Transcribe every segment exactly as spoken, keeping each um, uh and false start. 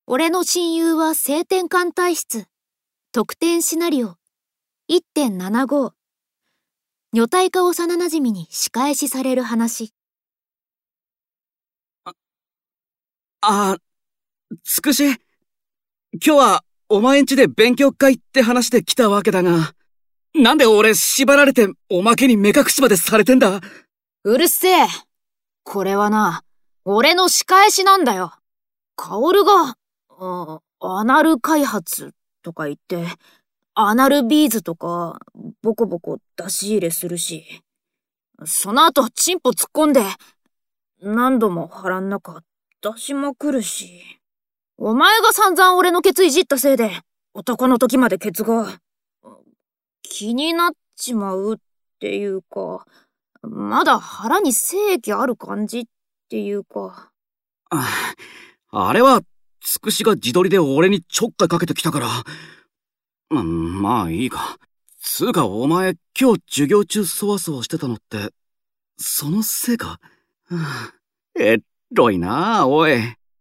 俺の親友は性転換体質。特典シナリオ いってんななご。女体化幼馴染に仕返しされる話。 あ、あ、つくし。今日はお前ん家で勉強会って話で来たわけだが、なんで俺縛られておまけに目隠しまでされてんだ？ うるせえ。これはな、俺の仕返しなんだよ。カオルが、あ、アナル開発とか言って、アナルビーズとか、ボコボコ出し入れするし、その後チンポ突っ込んで、何度も腹ん中出しまくるし、お前が散々俺のケツいじったせいで、男の時までケツが、気になっちまうっていうか、まだ腹に精液ある感じっていうか。 あ、あれは、つくしが自撮りで俺にちょっかいかけてきたから。ま、まあいいか。つうかお前今日授業中そわそわしてたのって、そのせいか？はあ、えっろいなあ、おい。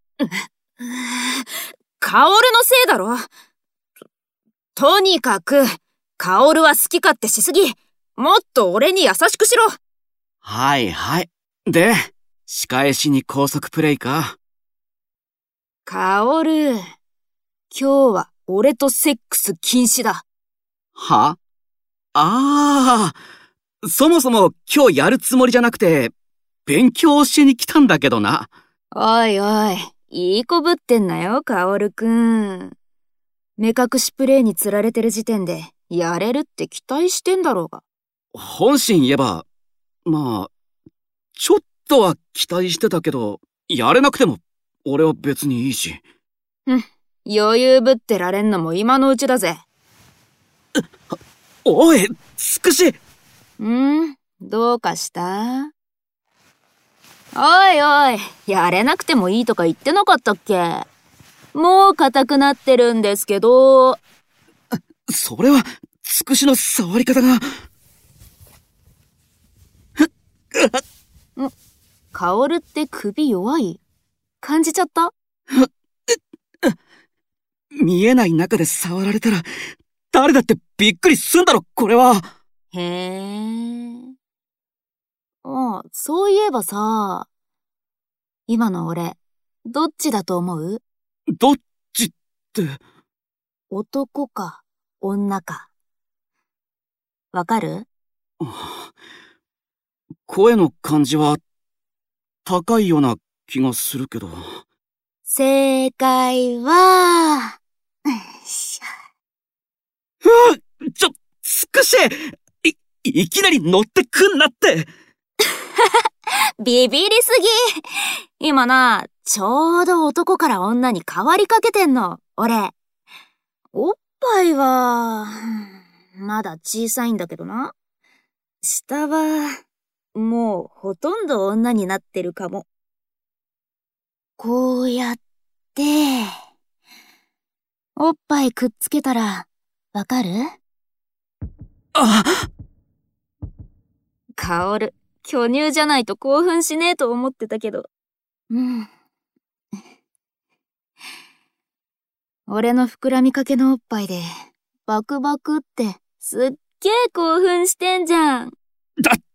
カオルのせいだろ。と、とにかく、カオルは好き勝手しすぎ。もっと俺に優しくしろ。 はいはい。で、仕返しに高速プレイか。 カオル、今日は俺とセックス禁止だ。 は？ああ、そもそも今日やるつもりじゃなくて、勉強しに来たんだけどな。 おいおい、いい子ぶってんなよ、カオルくん。目隠しプレイに釣られてる時点で、やれるって期待してんだろうが。 本心言えば、まあ、ちょっとは期待してたけど、やれなくても、俺は別にいいし。 ふん、余裕ぶってられんのも今のうちだぜ。 おい、つくし。 ん？どうかした？おいおい、やれなくてもいいとか言ってなかったっけ？もう硬くなってるんですけど。 それは、つくしの触り方が。 ん？カオルって首弱い？感じちゃった？ 見えない中で触られたら、誰だってびっくりすんだろ、これは。 へえ。ああ、そういえばさ、今の俺、どっちだと思う？ どっちって。 男か、女か。わかる？ 声の感じは、高いような気がするけど。 正解は、 うわ、ちょ、つくしい、いきなり乗ってくんなって。 ビビりすぎ。今な、ちょうど男から女に変わりかけてんの、俺。おっぱいは、まだ小さいんだけどな。下は、もうほとんど女になってるかも。こうやって、おっぱいくっつけたら、わかる？ あ！ カオル、巨乳じゃないと興奮しねえと思ってたけど。うん。俺の膨らみかけのおっぱいで、バクバクってすっげえ興奮してんじゃん。 だって、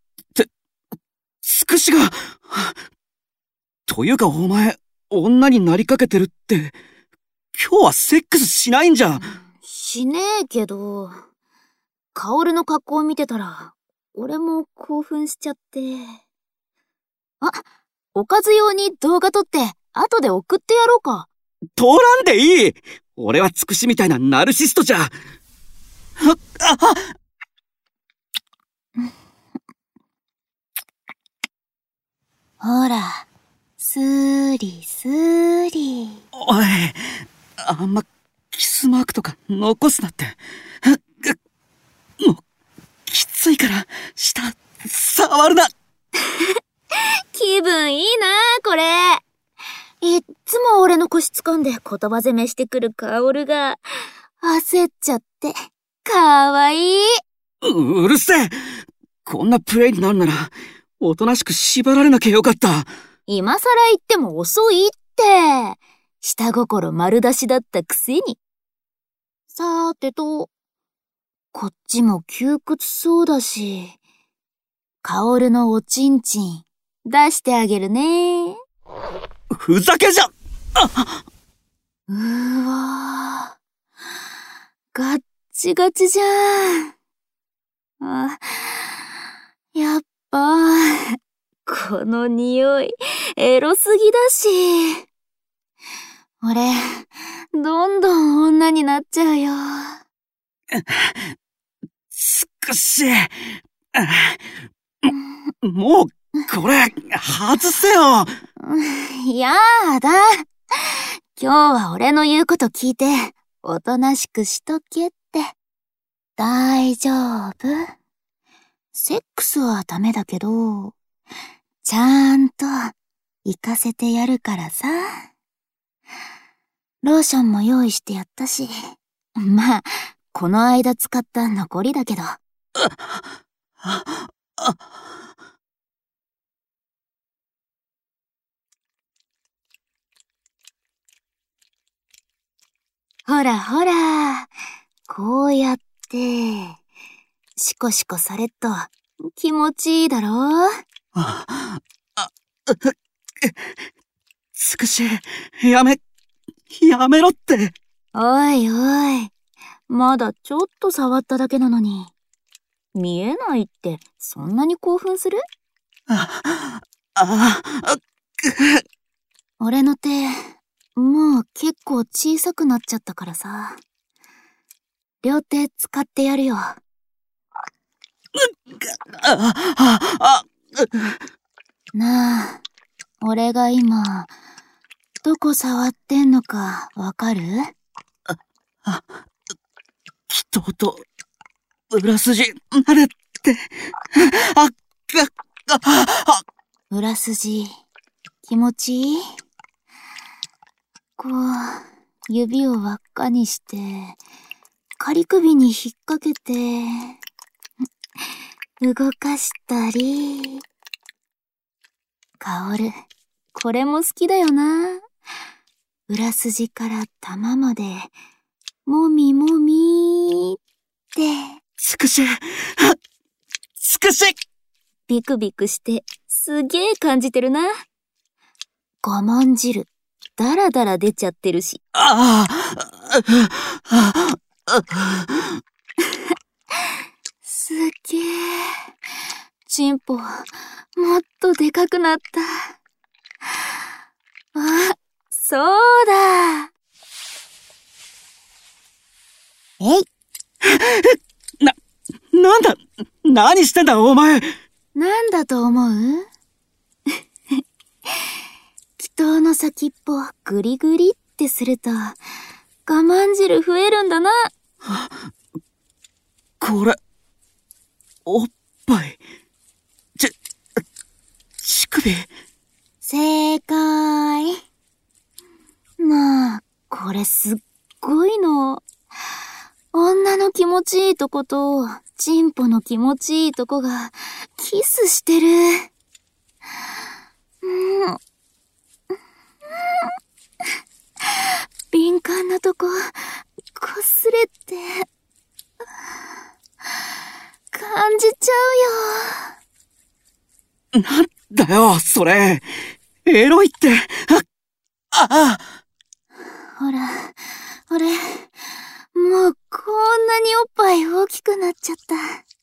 つくしが。というかお前、女になりかけてるって、今日はセックスしないんじゃん。 しねえけど、カオルの格好を見てたら、俺も興奮しちゃって。あ、おかず用に動画撮って、後で送ってやろうか。 撮らんでいい！俺はつくしみたいなナルシストじゃ。あ、あ、 ほら、スーリスーリ。 おい、あんまキスマークとか残すなって。もう、きついから、下、触るな。 気分いいなこれ。いっつも俺の腰掴んで言葉攻めしてくるカオルが、焦っちゃって、かわいい。 う、うるせえ。こんなプレイになるなら、おとなしく縛られなきゃよかった。 今更言っても遅いって。 下心丸出しだったくせに。さーてと、こっちも窮屈そうだし、カオルのおちんちん出してあげるね。 ふざけじゃ。 あうーわー、ガッチガチじゃん。あ、やっぱ、この匂い、エロすぎだし。俺、どんどん女になっちゃうよ。 つくし。もう、これ、外せよ。 やだ。今日は俺の言うこと聞いて、おとなしくしとけって。大丈夫。セックスはダメだけど、ちゃんと行かせてやるからさ。ローションも用意してやったし。まあ、この間使った残りだけど。ほらほら、こうやって、シコシコされっと気持ちいいだろ？ あ、あ、つくし、やめ、やめろって。 おいおい、まだちょっと触っただけなのに。見えないってそんなに興奮する？ あ、あ、あ、 俺の手、もう結構小さくなっちゃったからさ。両手使ってやるよ。 あ、あ、あ、 なあ、俺が今、どこ触ってんのかわかる？ あ、あ、きとうと、裏筋、なれって、あ、あ、あ、あ、 裏筋、気持ちいい？こう、指を輪っかにして、仮首に引っ掛けて、動かしたり。カオル、これも好きだよな。裏筋から玉まで、もみもみーって。 つくし、つくし。 ビクビクして、すげえ感じてるな。我慢汁、だらだら出ちゃってるし。 ああ、 すっげえ。チンポ、もっとでかくなった。あ、そうだ。えい。 な、なんだ、何してんだお前。 なんだと思う？祈祷の先っぽグリグリってすると我慢汁増えるんだな。 これ、おっぱい。ち、乳首。 正解。なあ、これすっごいの。女の気持ちいいとことチンポの気持ちいいとこがキスしてる。うん、敏感なとここすれて感じちゃうよ。なんだよそれ、エロいって。あ、ああ。 ほら、俺もうこんなにおっぱい大きくなっちゃった。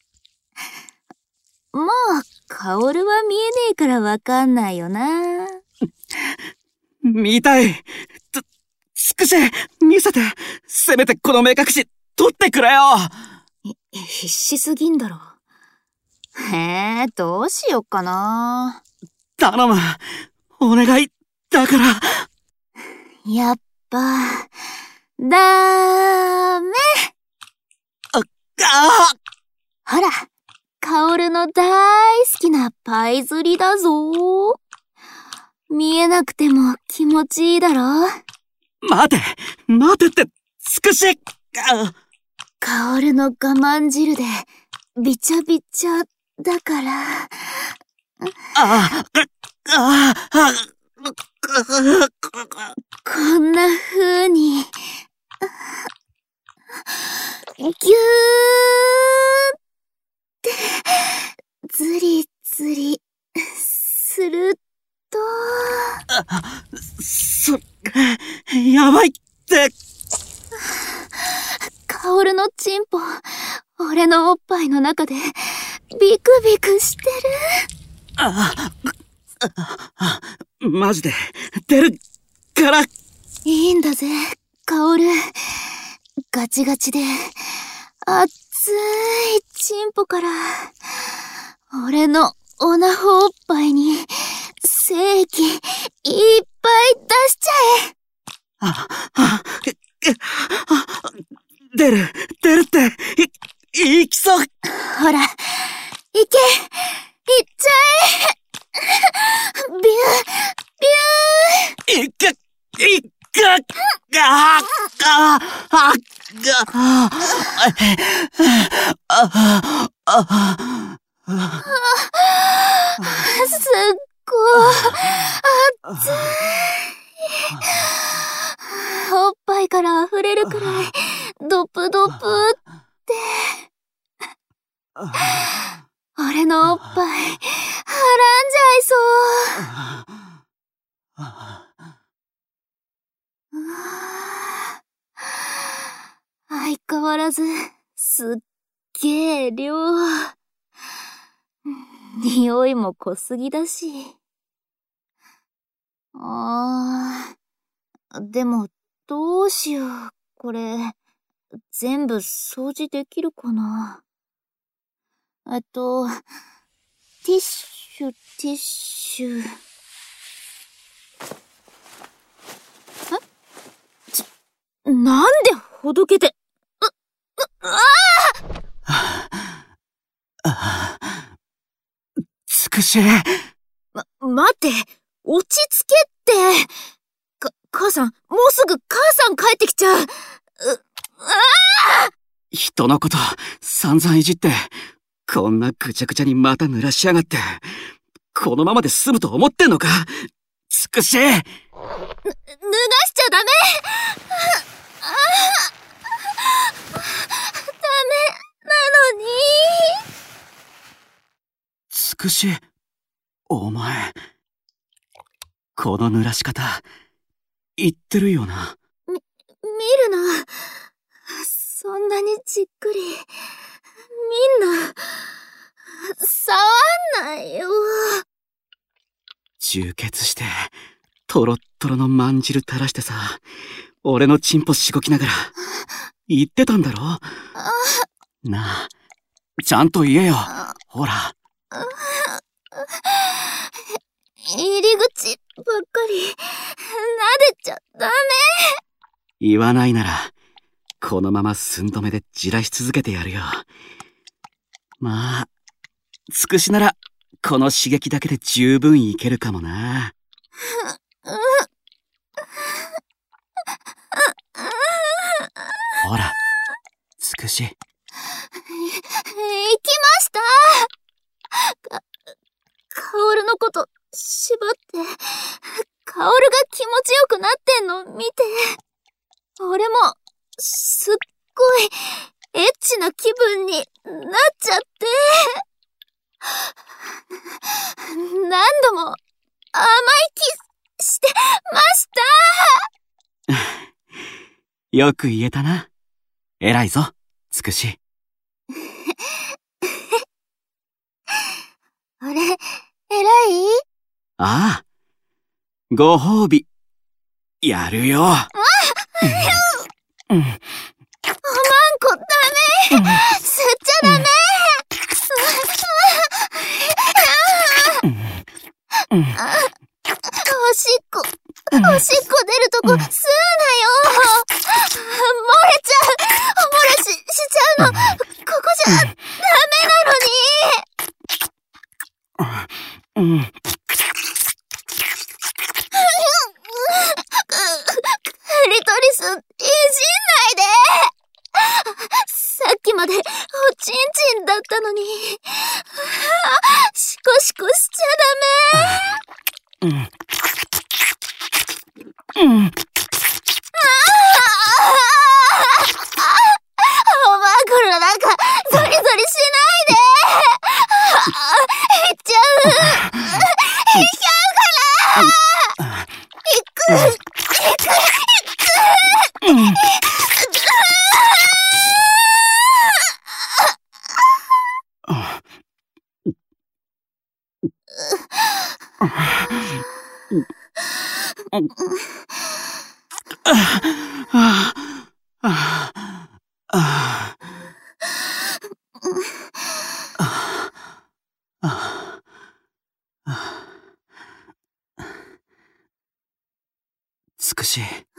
もうカオルは見えねえからわかんないよな。 見たい。つ、つくし、見せて。せめてこの目隠し、取ってくれよ。 必死すぎんだろ。へえ、どうしよっかな。 頼む。お願い。だから。 やっぱ、ダメ。 あ、あほら、カオルの大好きなパイ釣りだぞ。見えなくても気持ちいいだろ。 待て、待てって、つくし。あ、 カオルの我慢汁で、びちゃびちゃだから。 ああ、ああ、 こん甘いって。 カオルのチンポ、俺のおっぱいの中でビクビクしてる。 ああ、あ、マジで出るから。いいんだぜ、カオル。ガチガチで熱いチンポから俺のオナホおっぱいに精液いっぱい出しちゃえ。 あ、あ、あ、出る、出るって、い、いきそう。 ほら、いけ、いっちゃえ。ビュー、ビュー。 いか、いか、あ、あ、あ、あ、あ、あ、 すっごい、熱い。おっぱいから溢れるくらい、ドプドプって。俺のおっぱい、はらんじゃいそう。相変わらず、すっげー量。匂いも濃すぎだし。あー、でも、どうしよう、これ。全部掃除できるかな。えっと、ティッシュ、ティッシュ。え？ち、なんでほどけて、う、う、あああ、つくし。 ま、待って、落ち着けって。か、母さん、もうすぐ母さん帰ってきちゃう。う、ああ！ 人のこと散々いじって、こんなぐちゃぐちゃにまた濡らしやがって、このままで済むと思ってんのか、つくし。ぬ、脱がしちゃダメ。ああ、ダメなのに。 つくし、お前、この濡らし方、言ってるよな。 み、見るな。そんなにじっくり。みんな、触んないよ。 充血して、トロットロのまんじる垂らしてさ、俺のチンポしごきながら、言ってたんだろ？なあ、ちゃんと言えよ。ほら。 入り口ばっかり、撫でちゃダメ。 言わないなら、このまま寸止めでじらし続けてやるよ。まあ、つくしなら、この刺激だけで十分いけるかもな。ほら、つくし。い、行きました。か、カオルのこと縛って、カオルが気持ちよくなってんの見て。俺も、すっごい、エッチな気分になっちゃって。何度も、甘いキスしてました。 よく言えたな。偉いぞ、つくし。 あれ、偉い？ ああ、ご褒美、やるよ。あうん、おまんこダメ、吸っちゃダメ。おしっこ、おしっこ出るとこ吸うなよ。漏れちゃう、漏れし、しちゃうの、ここじゃダメなのに。うん。クリトリス、いじんないで。さっきまでおちんちんだったのに、シコシコしちゃダメ。うん。うん。ああ、おまんこの中、ゾリゾリしないで。いっちゃう。いっちゃうから。いく、いく、いく。 つくし。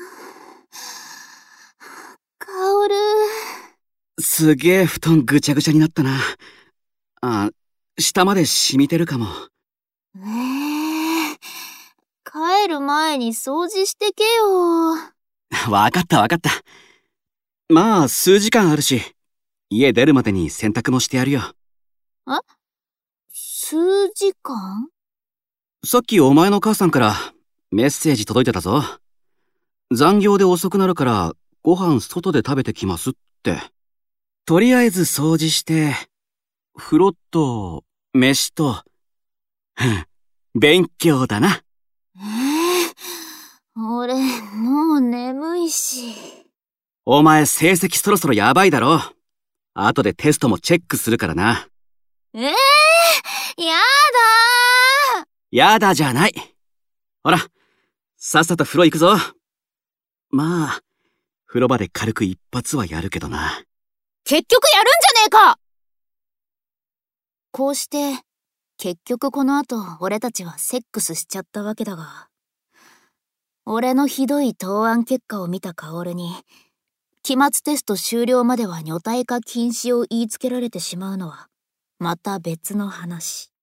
カオル。 すげえ布団ぐちゃぐちゃになったな。あ、下まで染みてるかも。 ええ、帰る前に掃除してけよ。 わかったわかった。まあ、数時間あるし、家出るまでに洗濯もしてやるよ。 え？数時間？ さっきお前の母さんからメッセージ届いてたぞ。残業で遅くなるからご飯外で食べてきますって。とりあえず掃除して、風呂と飯と、勉強だな。 ええ、俺、もう眠いし。 お前成績そろそろやばいだろ。後でテストもチェックするからな。 ええー、やだー。 やだじゃない。ほら、さっさと風呂行くぞ。まあ、風呂場で軽く一発はやるけどな。 結局やるんじゃねえか。こうして、結局この後俺たちはセックスしちゃったわけだが、俺のひどい答案結果を見た薫に、期末テスト終了までは女体化禁止を言いつけられてしまうのは、また別の話。